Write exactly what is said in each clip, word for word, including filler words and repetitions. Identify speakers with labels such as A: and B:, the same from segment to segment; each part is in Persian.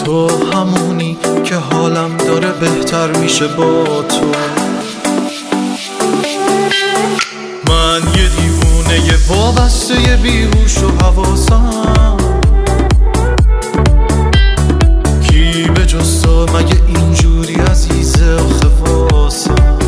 A: تو همونی که حالم داره بهتر میشه با تو. من یه دیوونه یه وابسته یه بیهوش و حواسم، کی به جز تو مگه اینجوری عزیزه آخه واسم.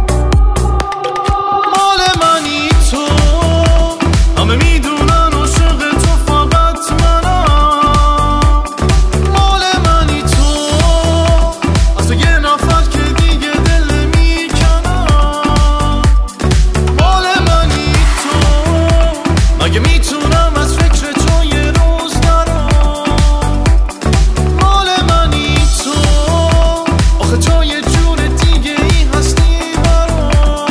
A: مال منی تو، همه میدونن عاشق تو فقط منم. مال منی تو، از تو یه نفر که دیگه دل میکنم. مال منی تو، مگه میتونم از فکر تو یه روز نرم. مال منی تو، آخه تو یه جور دیگه ای هستی برام.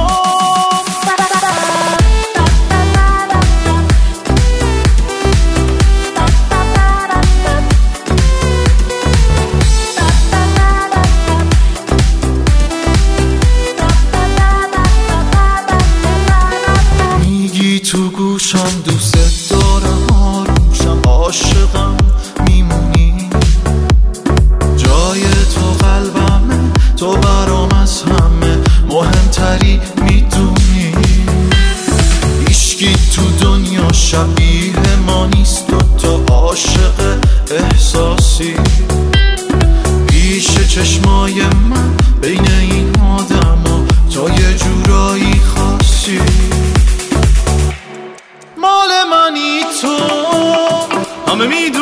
A: میگی تو گوشم دوست دارم، آرومشم، عاشقم، میمونی جای تو قلبمه، تو برام از همه مهمتری میدونی. هیچکی تو دنیا شبیه ما نیست، دوتا عاشق احساسی پیش چشمای من. بین این آدما تو یه جورایی خاصی. مال منی تو، همه میدونی